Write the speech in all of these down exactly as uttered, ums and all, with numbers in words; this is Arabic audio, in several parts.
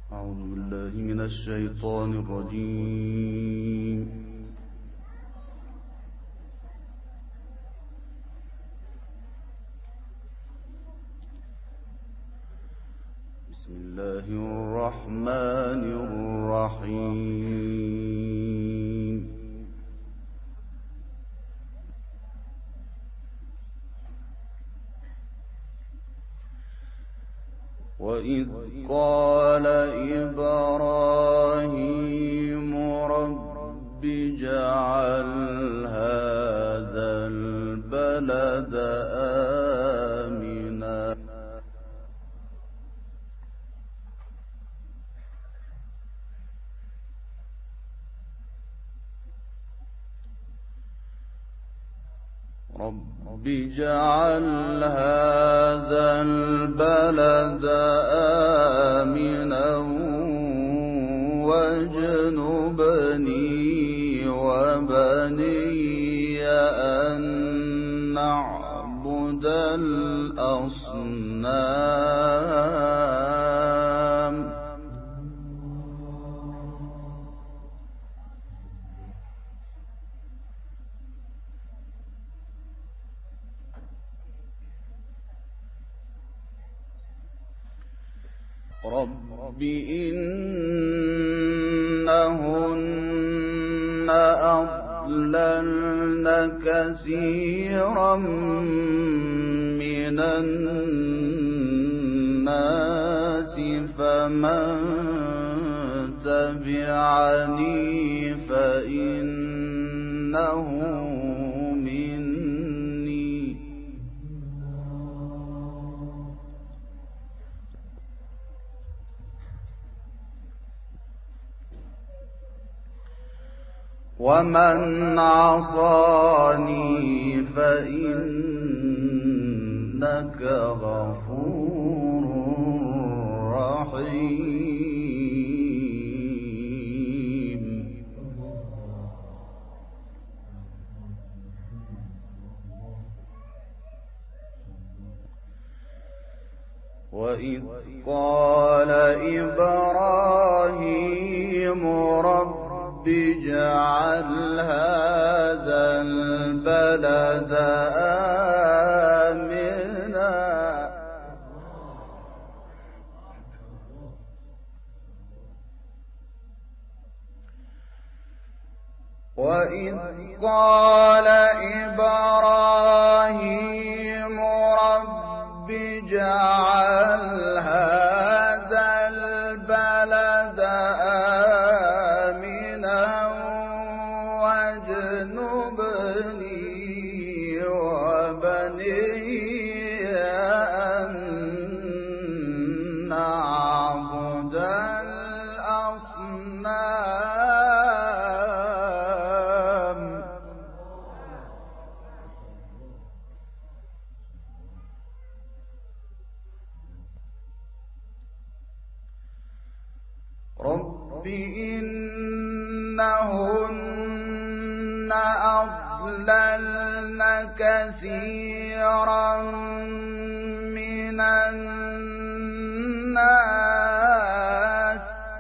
أعوذ بالله من الشيطان الرجيم. بسم الله الرحمن الرحيم. وإذ قال إبراهيم رب اجعل هذا البلد آمنا رب اجعل هذا البلد آمنا واجنبني وبني أن نعبد الأصنام. رب إنهن أضللن كثيرا من الناس فمن تبعني فإنه ومن عصاني فإنك غفور رحيم. وإذ قال إبراهيم رب اجعل هذا البلد آمنا وإذ قال إبراهيم رب اجعل هذا البلد رب إنهن أضللن كثيرا من الناس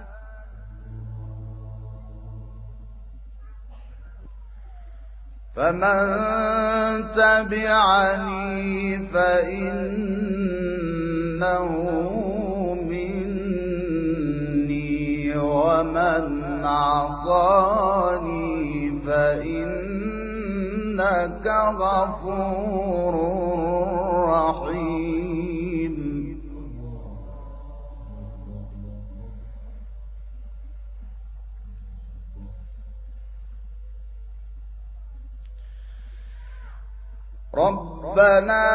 فمن تبعني فإنه ومن عصاني فإنك غفور رحيم. ربنا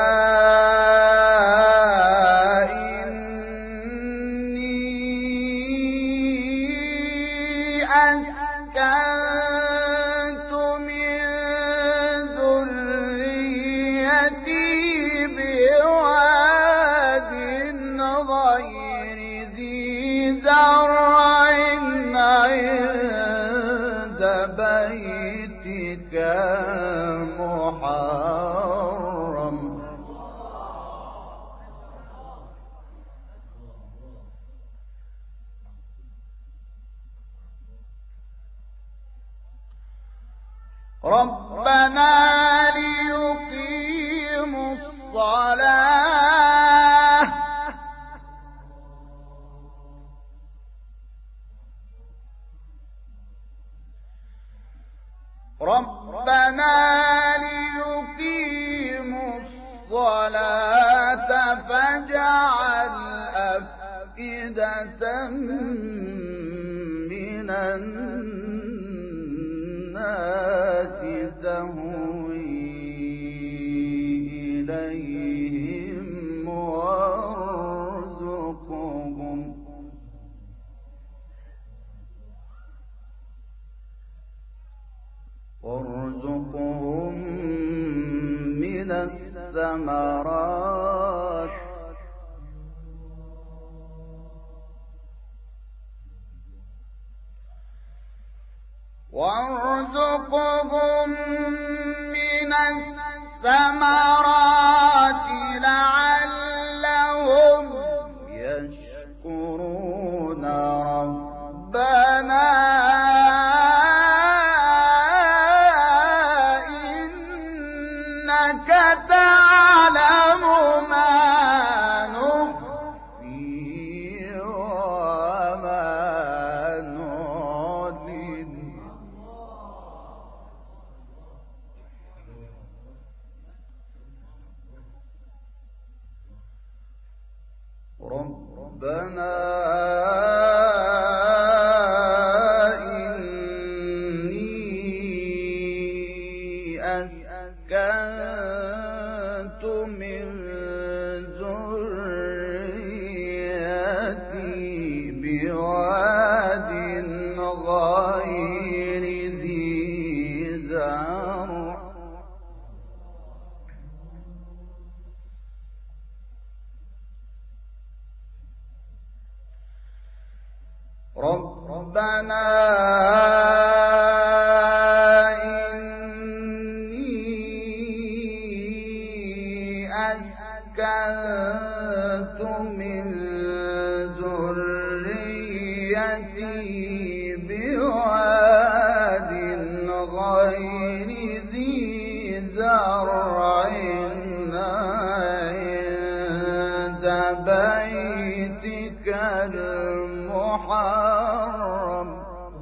أسكنت من ذريتي بواد غير ذي زرع عند بيتك المحرم ربنا ليقيموا الصلاة ربنا ليقيموا الصلاة فاجعل أفئدة من الناس تهوي إليهم وارزقهم وارزقهم من الثمرات وارزقهم من الثمرات لعلهم يشكرون ربنا إنك تعلم ما نخفي وما نعلن ربنا إني أسكنت من ذريتي بواد غير ذي زرع ربنا إني أسكنت من ذريتي بواد غير ذي زرع عند بيتك المحرم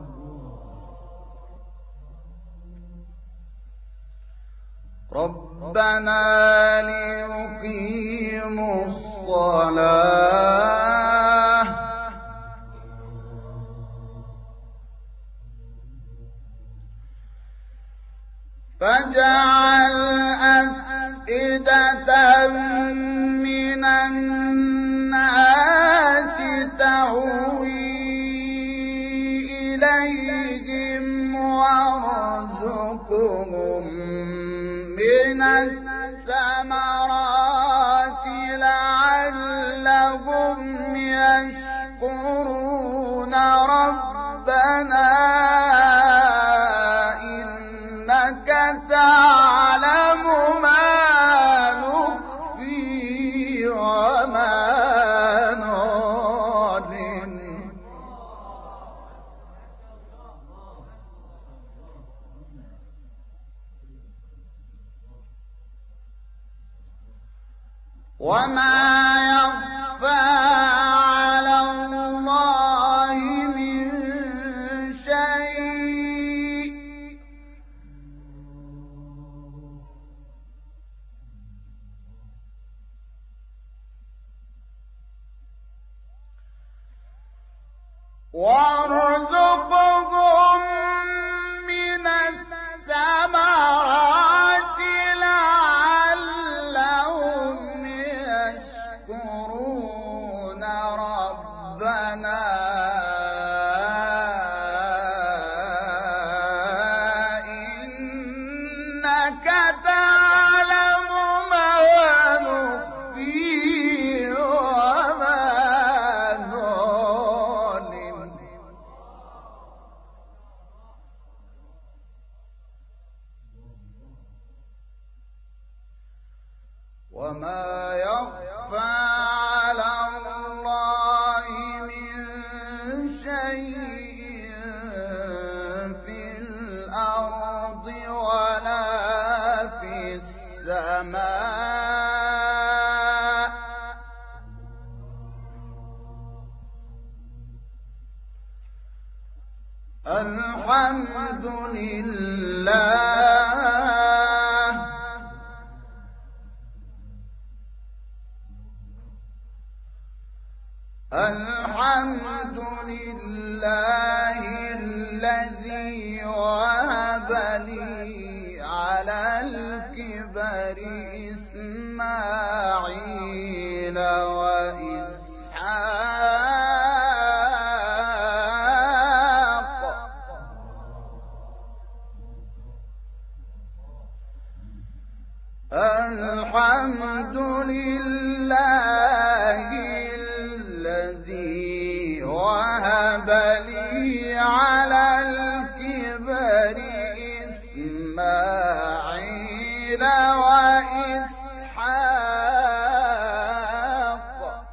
ربنا ليقيموا الصلاة فاجعل أفئدة من الناس تهوي إليهم وارزقهم من الثمرات لعلهم يشكرون ربنا إنك تعلم ما نخفي وما نعلن وما يخفى على الله من شيء وارزقهم من الثمرات لعلهم يشكرون ربنا إنك تعلم ما نخفي وما نعلن وما يخفى على الله من شيء في الأرض الحمد لله الحمد لله الذي وهب لي على الكبر إسماعيل وإسحاق الحمد لله الذي وهب لي على الكبر إسماعيل وإسحاق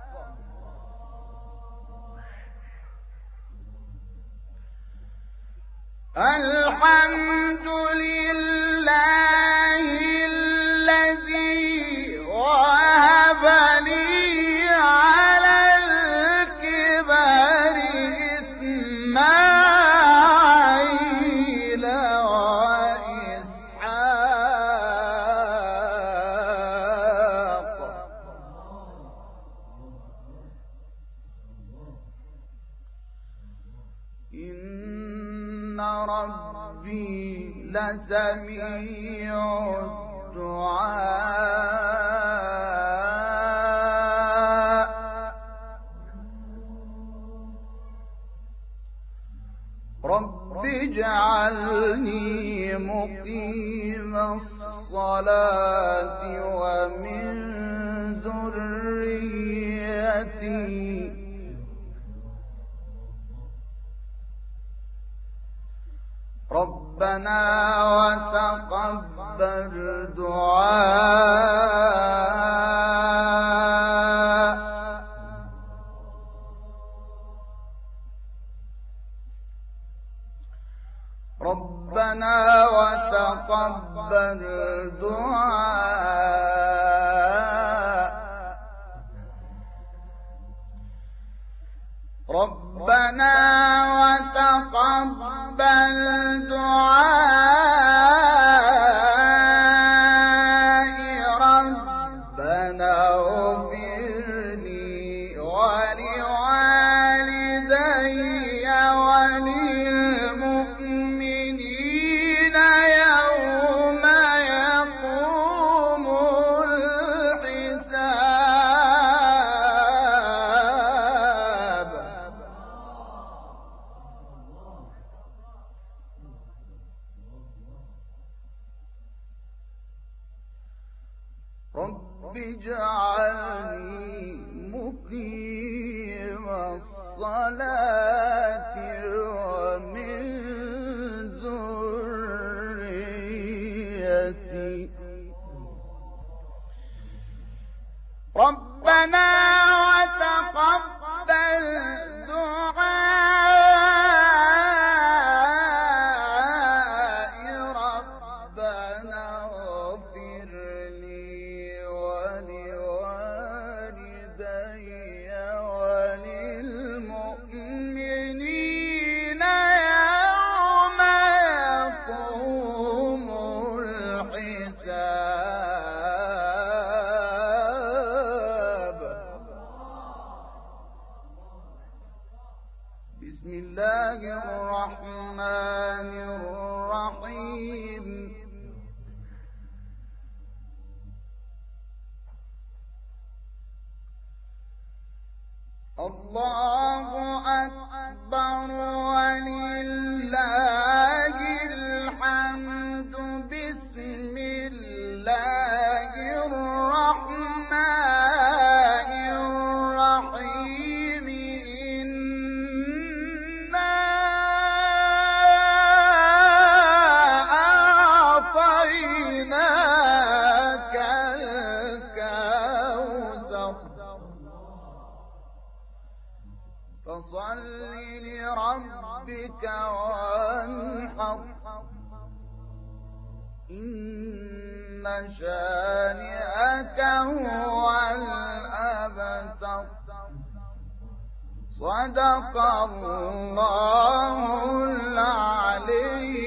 الحمد لله الذي وهب لي على الكبر إسماعيل وإسحاق إن ربي لسميع الدعاء رب اجعلني مقيم الصلاة ومن ذريتي ربنا وتقبل دعاء ربنا وتقبل دعاء ربنا وتقبل دعاء ربنا اغفر لي ولوالدي وللمؤمنين يوم يقوم الحساب رب اجعلني مقيم الصلاة ومن ذريتي ربنا وتقبل دعاء ربنا اغفر لي ولوالدي وللمؤمنين يوم يقوم الحساب بسم الله الرحمن الرحيم الله أكبر ولله الحمد بسم الله الرحمن الرحيم إنا أعطيناك الكوثر فصل لربك وانحر إن شانئك هو الأبتر صدق الله العلي